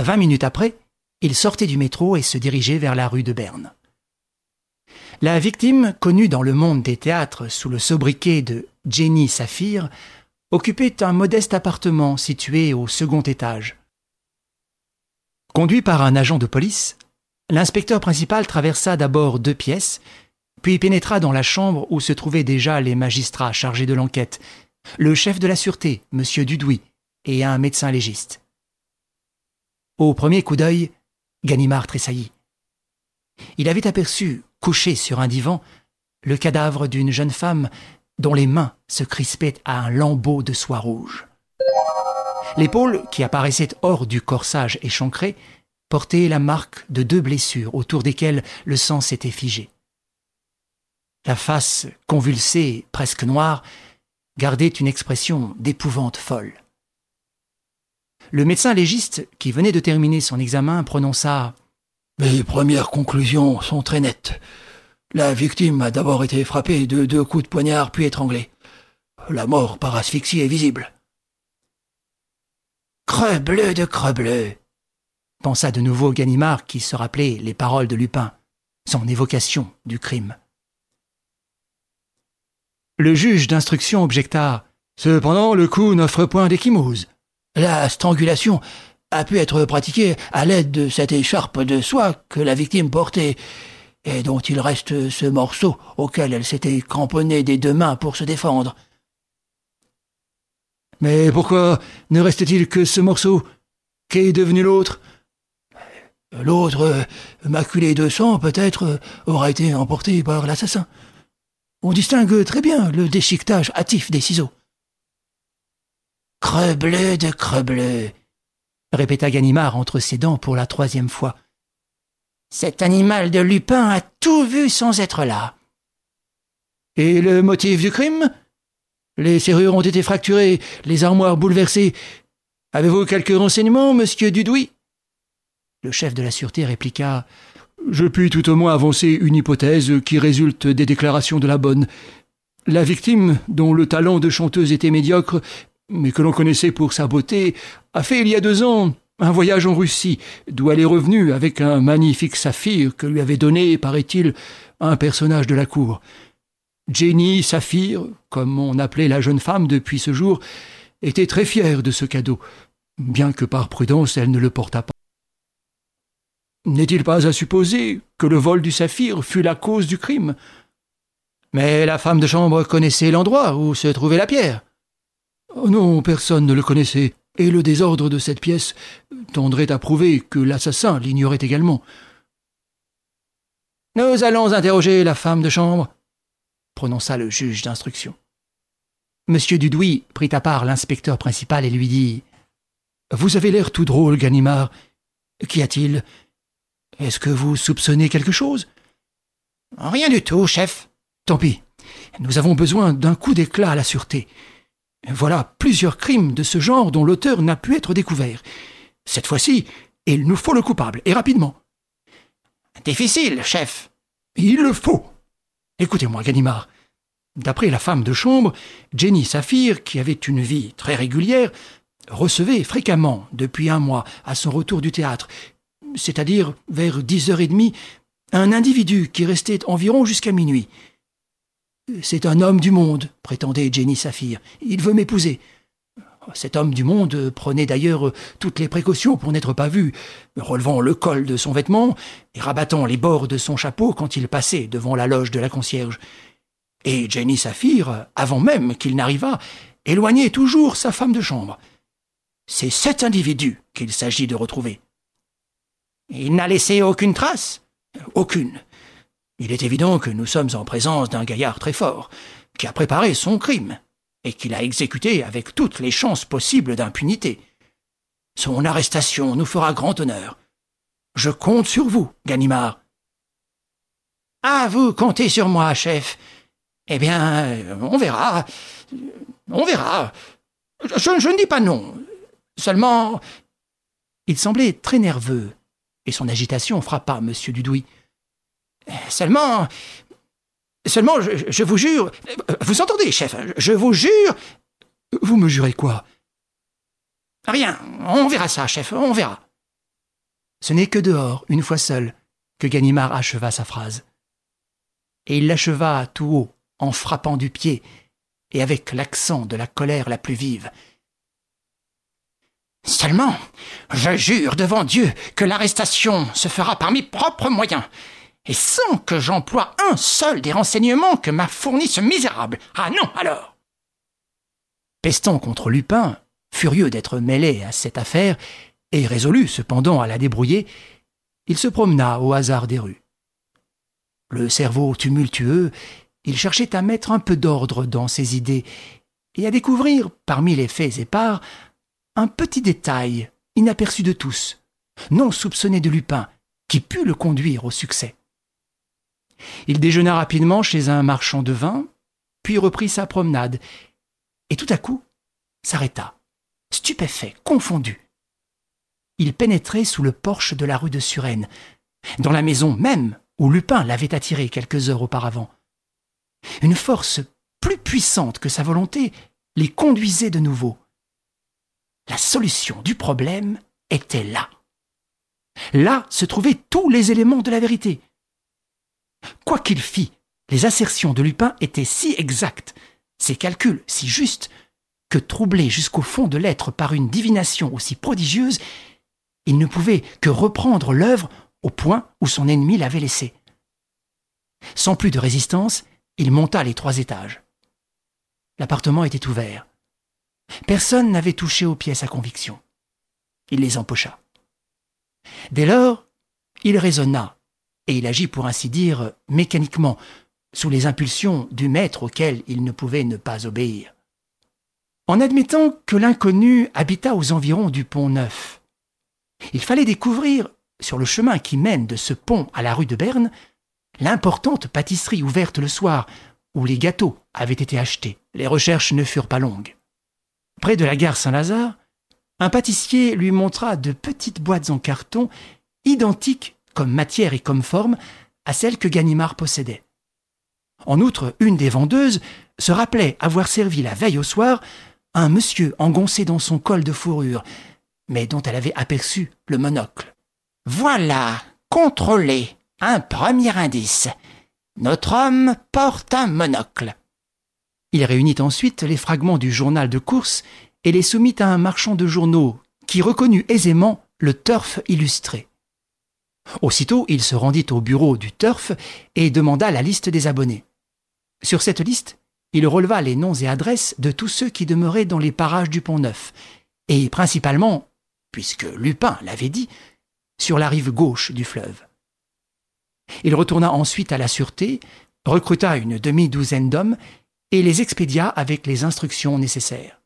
20 minutes après, il sortait du métro et se dirigeait vers la rue de Berne. La victime, connue dans le monde des théâtres sous le sobriquet de Jenny Saphir, occupait un modeste appartement situé au second étage. Conduit par un agent de police, l'inspecteur principal traversa d'abord 2 pièces, puis pénétra dans la chambre où se trouvaient déjà les magistrats chargés de l'enquête, le chef de la sûreté, M. Dudouis, et un médecin légiste. Au premier coup d'œil, Ganimard tressaillit. Il avait aperçu, couché sur un divan, le cadavre d'une jeune femme dont les mains se crispaient à un lambeau de soie rouge. L'épaule, qui apparaissait hors du corsage échancré, portait la marque de 2 blessures autour desquelles le sang s'était figé. La face, convulsée, presque noire, gardait une expression d'épouvante folle. Le médecin légiste, qui venait de terminer son examen, prononça « Mes premières conclusions sont très nettes. La victime a d'abord été frappée de 2 coups de poignard puis étranglée. La mort par asphyxie est visible. »« Crebleu de crebleu !» pensa de nouveau Ganimard qui se rappelait les paroles de Lupin, son évocation du crime. Le juge d'instruction objecta « Cependant, le coup n'offre point d'échymose. La strangulation a pu être pratiquée à l'aide de cette écharpe de soie que la victime portait et dont il reste ce morceau auquel elle s'était cramponnée des 2 mains pour se défendre. »« Mais pourquoi ne reste-t-il que ce morceau ? Qu'est devenu l'autre ? » ?»« L'autre, maculé de sang, peut-être, aura été emporté par l'assassin. On distingue très bien le déchiquetage hâtif des ciseaux. »« Crebleu de crebleu !» répéta Ganimard entre ses dents pour la 3e fois. « Cet animal de Lupin a tout vu sans être là. »« Et le motif du crime ? Les serrures ont été fracturées, les armoires bouleversées. Avez-vous quelques renseignements, monsieur Dudouis ?» Le chef de la sûreté répliqua « Je puis tout au moins avancer une hypothèse qui résulte des déclarations de la bonne. La victime, dont le talent de chanteuse était médiocre, mais que l'on connaissait pour sa beauté, a fait il y a 2 ans un voyage en Russie, d'où elle est revenue avec un magnifique saphir que lui avait donné, paraît-il, un personnage de la cour. Jenny Saphir, comme on appelait la jeune femme depuis ce jour, était très fière de ce cadeau, bien que par prudence elle ne le portât pas. N'est-il pas à supposer que le vol du saphir fut la cause du crime ? Mais la femme de chambre connaissait l'endroit où se trouvait la pierre. Oh non, personne ne le connaissait, et le désordre de cette pièce tendrait à prouver que l'assassin l'ignorait également. « Nous allons interroger la femme de chambre », prononça le juge d'instruction. Monsieur Dudouis prit à part l'inspecteur principal et lui dit « Vous avez l'air tout drôle, Ganimard. Qu'y a-t-il ? Est-ce que vous soupçonnez quelque chose ? » ?»« Rien du tout, chef. »« Tant pis. Nous avons besoin d'un coup d'éclat à la sûreté. Voilà plusieurs crimes de ce genre dont l'auteur n'a pu être découvert. Cette fois-ci, il nous faut le coupable, et rapidement. »« Difficile, chef. »« Il le faut. Écoutez-moi, Ganimard. D'après la femme de chambre, Jenny Saphir, qui avait une vie très régulière, recevait fréquemment, depuis 1 mois, à son retour du théâtre, c'est-à-dire vers 10h30, un individu qui restait environ jusqu'à minuit. « C'est un homme du monde, » prétendait Jenny Saphir. « Il veut m'épouser. » Cet homme du monde prenait d'ailleurs toutes les précautions pour n'être pas vu, relevant le col de son vêtement et rabattant les bords de son chapeau quand il passait devant la loge de la concierge. Et Jenny Saphir, avant même qu'il n'arrivât, éloignait toujours sa femme de chambre. C'est cet individu qu'il s'agit de retrouver. Il n'a laissé aucune trace ? Aucune. Il est évident que nous sommes en présence d'un gaillard très fort, qui a préparé son crime, et qui l'a exécuté avec toutes les chances possibles d'impunité. Son arrestation nous fera grand honneur. Je compte sur vous, Ganimard. Ah, vous comptez sur moi, chef. Eh bien, on verra. On verra. Je ne dis pas non. Seulement... Il semblait très nerveux, et son agitation frappa M. Dudouis. Seulement, je vous jure... Vous entendez, chef, je vous jure... Vous me jurez quoi ? Rien, on verra ça, chef, on verra. Ce n'est que dehors, une fois seul, que Ganimard acheva sa phrase. Et il l'acheva tout haut, en frappant du pied, et avec l'accent de la colère la plus vive. « Seulement, je jure devant Dieu que l'arrestation se fera par mes propres moyens, et sans que j'emploie un seul des renseignements que m'a fourni ce misérable. Ah non, alors !» Pestant contre Lupin, furieux d'être mêlé à cette affaire, et résolu cependant à la débrouiller, il se promena au hasard des rues. Le cerveau tumultueux, il cherchait à mettre un peu d'ordre dans ses idées et à découvrir, parmi les faits épars, un petit détail inaperçu de tous, non soupçonné de Lupin, qui put le conduire au succès. Il déjeuna rapidement chez un marchand de vin, puis reprit sa promenade, et tout à coup s'arrêta, stupéfait, confondu. Il pénétrait sous le porche de la rue de Suresnes, dans la maison même où Lupin l'avait attiré quelques heures auparavant. Une force plus puissante que sa volonté les conduisait de nouveau. La solution du problème était là. Là se trouvaient tous les éléments de la vérité. Quoi qu'il fît, les assertions de Lupin étaient si exactes, ses calculs si justes, que troublé jusqu'au fond de l'être par une divination aussi prodigieuse, il ne pouvait que reprendre l'œuvre au point où son ennemi l'avait laissée. Sans plus de résistance, il monta les 3 étages. L'appartement était ouvert. Personne n'avait touché aux pièces à conviction. Il les empocha. Dès lors, il raisonna, et il agit pour ainsi dire mécaniquement, sous les impulsions du maître auquel il ne pouvait ne pas obéir. En admettant que l'inconnu habitât aux environs du Pont-Neuf, il fallait découvrir, sur le chemin qui mène de ce pont à la rue de Berne, l'importante pâtisserie ouverte le soir, où les gâteaux avaient été achetés. Les recherches ne furent pas longues. Près de la gare Saint-Lazare, un pâtissier lui montra de petites boîtes en carton, identiques comme matière et comme forme à celles que Ganimard possédait. En outre, une des vendeuses se rappelait avoir servi la veille au soir un monsieur engoncé dans son col de fourrure, mais dont elle avait aperçu le monocle. « Voilà, contrôlez, un premier indice. Notre homme porte un monocle. » Il réunit ensuite les fragments du journal de course et les soumit à un marchand de journaux qui reconnut aisément le Turf illustré. Aussitôt, il se rendit au bureau du Turf et demanda la liste des abonnés. Sur cette liste, il releva les noms et adresses de tous ceux qui demeuraient dans les parages du Pont-Neuf, et principalement, puisque Lupin l'avait dit, sur la rive gauche du fleuve. Il retourna ensuite à la sûreté, recruta une demi-douzaine d'hommes et les expédia avec les instructions nécessaires.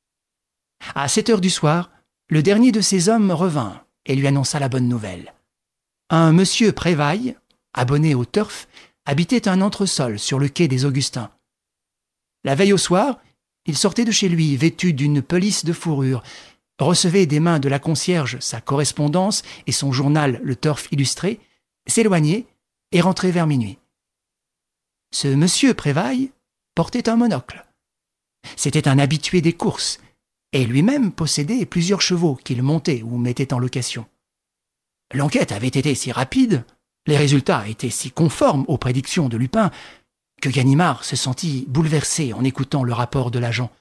À 7 heures du soir, le dernier de ces hommes revint et lui annonça la bonne nouvelle. Un monsieur Prévailles, abonné au Turf, habitait un entresol sur le quai des Augustins. La veille au soir, il sortait de chez lui vêtu d'une pelisse de fourrure, recevait des mains de la concierge sa correspondance et son journal Le Turf illustré, s'éloignait et rentrait vers minuit. Ce monsieur Prévailles portait un monocle. C'était un habitué des courses, et lui-même possédait plusieurs chevaux qu'il montait ou mettait en location. L'enquête avait été si rapide, les résultats étaient si conformes aux prédictions de Lupin, que Ganimard se sentit bouleversé en écoutant le rapport de l'agent.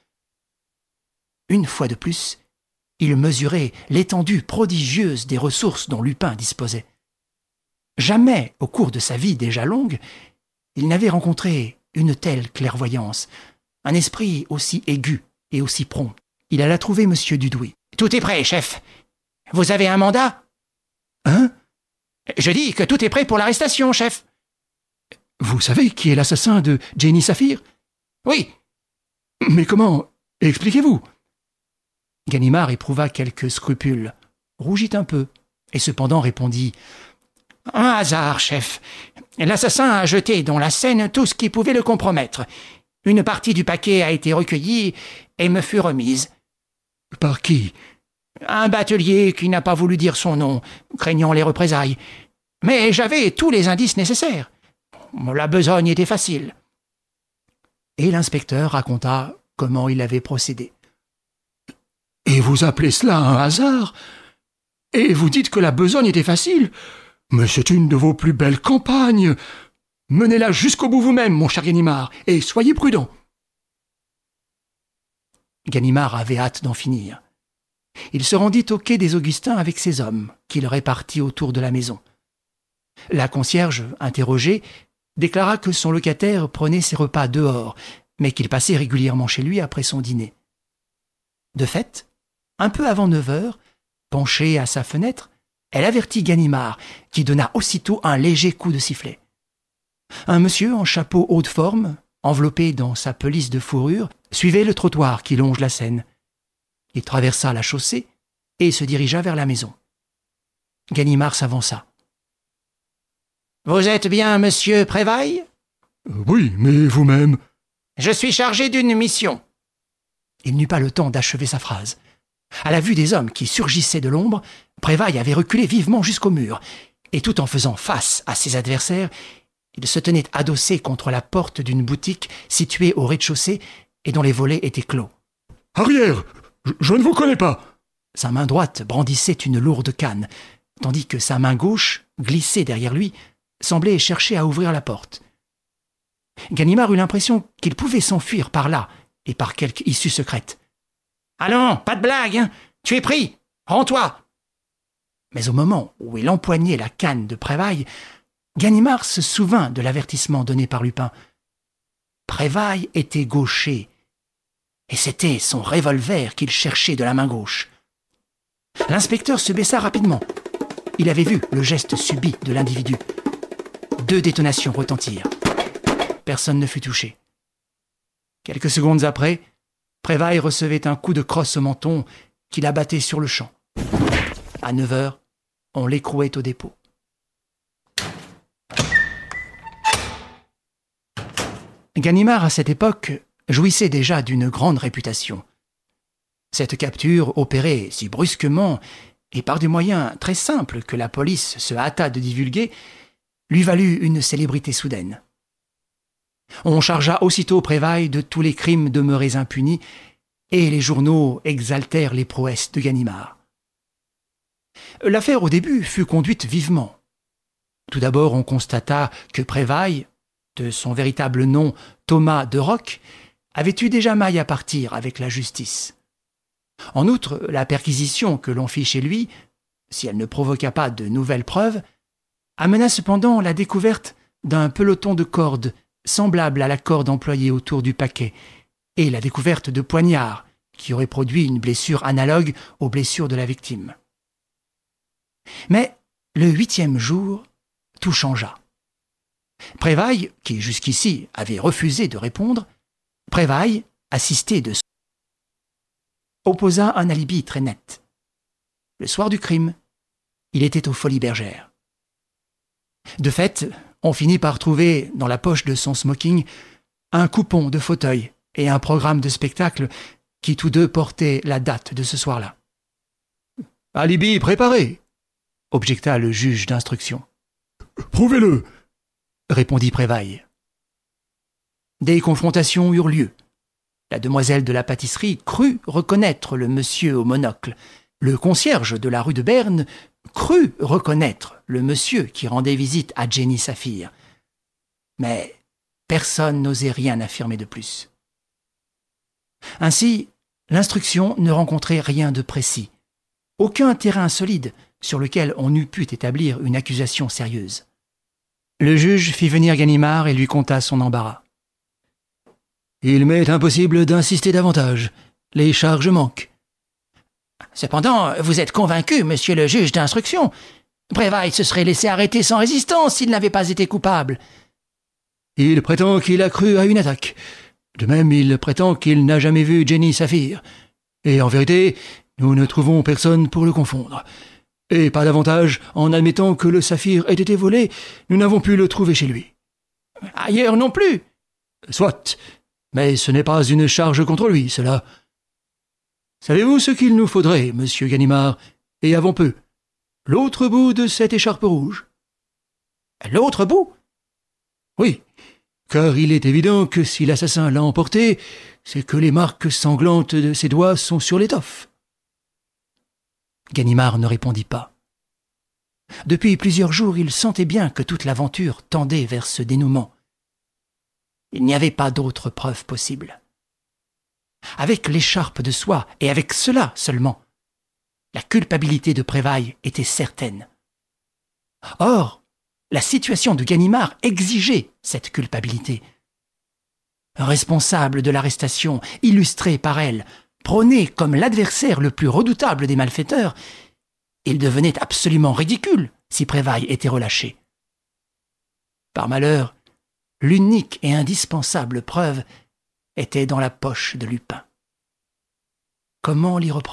Une fois de plus, il mesurait l'étendue prodigieuse des ressources dont Lupin disposait. Jamais, au cours de sa vie déjà longue, il n'avait rencontré une telle clairvoyance, un esprit aussi aigu et aussi prompt. Il alla trouver M. Dudouis. « Tout est prêt, chef. Vous avez un mandat ?»« Hein ?»« Je dis que tout est prêt pour l'arrestation, chef. »« Vous savez qui est l'assassin de Jenny Saphir ?»« Oui. »« Mais comment ? Expliquez-vous. » Ganimard éprouva quelques scrupules, rougit un peu, et cependant répondit « Un hasard, chef. L'assassin a jeté dans la Seine tout ce qui pouvait le compromettre. Une partie du paquet a été recueillie et me fut remise. »« Par qui ? » ?»« Un batelier qui n'a pas voulu dire son nom, craignant les représailles. Mais j'avais tous les indices nécessaires. La besogne était facile. » Et l'inspecteur raconta comment il avait procédé. « Et vous appelez cela un hasard ? Et vous dites que la besogne était facile? Mais c'est une de vos plus belles campagnes. Menez-la jusqu'au bout vous-même, mon cher Ganimard, et soyez prudent. » Ganimard avait hâte d'en finir. Il se rendit au quai des Augustins avec ses hommes, qu'il répartit autour de la maison. La concierge, interrogée, déclara que son locataire prenait ses repas dehors, mais qu'il passait régulièrement chez lui après son dîner. De fait, un peu avant 9 heures, penchée à sa fenêtre, elle avertit Ganimard, qui donna aussitôt un léger coup de sifflet. Un monsieur en chapeau haut de forme, enveloppé dans sa pelisse de fourrure, suivait le trottoir qui longe la Seine. Il traversa la chaussée et se dirigea vers la maison. Ganimard s'avança. « Vous êtes bien monsieur Prévailles ?»« Oui, mais vous-même ?»« Je suis chargé d'une mission. » Il n'eut pas le temps d'achever sa phrase. À la vue des hommes qui surgissaient de l'ombre, Prévailles avait reculé vivement jusqu'au mur, et tout en faisant face à ses adversaires, il se tenait adossé contre la porte d'une boutique située au rez-de-chaussée et dont les volets étaient clos. « Arrière! Je ne vous connais pas !» Sa main droite brandissait une lourde canne, tandis que sa main gauche, glissée derrière lui, semblait chercher à ouvrir la porte. Ganimard eut l'impression qu'il pouvait s'enfuir par là et par quelque issue secrète. « Allons, pas de blague, hein. Tu es pris. Rends-toi !» Mais au moment où il empoignait la canne de Prévailles, Ganimard se souvint de l'avertissement donné par Lupin. Prévailles était gaucher, et c'était son revolver qu'il cherchait de la main gauche. L'inspecteur se baissa rapidement. Il avait vu le geste subit de l'individu. 2 détonations retentirent. Personne ne fut touché. Quelques secondes après, Prévailles recevait un coup de crosse au menton qui l'abattait sur le champ. À 9 heures, on l'écrouait au dépôt. Ganimard, à cette époque, jouissait déjà d'une grande réputation. Cette capture, opérée si brusquement et par des moyens très simples que la police se hâta de divulguer, lui valut une célébrité soudaine. On chargea aussitôt Prévailles de tous les crimes demeurés impunis, et les journaux exaltèrent les prouesses de Ganimard. L'affaire au début fut conduite vivement. Tout d'abord on constata que Prévailles, de son véritable nom Thomas de Rock, avait eu déjà maille à partir avec la justice. En outre, la perquisition que l'on fit chez lui, si elle ne provoqua pas de nouvelles preuves, amena cependant la découverte d'un peloton de cordes semblable à la corde employée autour du paquet, et la découverte de poignards qui auraient produit une blessure analogue aux blessures de la victime. Mais le 8e jour, tout changea. Prévailles, qui jusqu'ici avait refusé de répondre, Prévailles, assisté de son... opposa un alibi très net. Le soir du crime, il était aux Folies Bergères. De fait, on finit par trouver dans la poche de son smoking un coupon de fauteuil et un programme de spectacle qui tous deux portaient la date de ce soir-là. « Alibi préparé !» objecta le juge d'instruction. « Prouvez-le !» répondit Prévailles. Des confrontations eurent lieu. La demoiselle de la pâtisserie crut reconnaître le monsieur au monocle. Le concierge de la rue de Berne crut reconnaître le monsieur qui rendait visite à Jenny Saphir. Mais personne n'osait rien affirmer de plus. Ainsi, l'instruction ne rencontrait rien de précis, aucun terrain solide sur lequel on eût pu établir une accusation sérieuse. Le juge fit venir Ganimard et lui conta son embarras. « Il m'est impossible d'insister davantage. Les charges manquent. »« Cependant, vous êtes convaincu, monsieur le juge d'instruction. Prévailles se serait laissé arrêter sans résistance s'il n'avait pas été coupable. »« Il prétend qu'il a cru à une attaque. De même, il prétend qu'il n'a jamais vu Jenny Saphir. Et en vérité, nous ne trouvons personne pour le confondre. Et pas davantage, en admettant que le saphir ait été volé, nous n'avons pu le trouver chez lui. »« Ailleurs non plus. »« Soit, mais ce n'est pas une charge contre lui, cela. Savez-vous ce qu'il nous faudrait, monsieur Ganimard, et avant peu? L'autre bout de cette écharpe rouge. »« L'autre bout ?» ?»« Oui, car il est évident que si l'assassin l'a emporté, c'est que les marques sanglantes de ses doigts sont sur l'étoffe. » Ganimard ne répondit pas. Depuis plusieurs jours, il sentait bien que toute l'aventure tendait vers ce dénouement. Il n'y avait pas d'autre preuve possible. Avec l'écharpe de soie, et avec cela seulement, la culpabilité de Prévailles était certaine. Or, la situation de Ganimard exigeait cette culpabilité. Responsable de l'arrestation, illustré par elle, prôné comme l'adversaire le plus redoutable des malfaiteurs, il devenait absolument ridicule si Prévailles était relâché. Par malheur, l'unique et indispensable preuve était dans la poche de Lupin. Comment l'y reprendre ?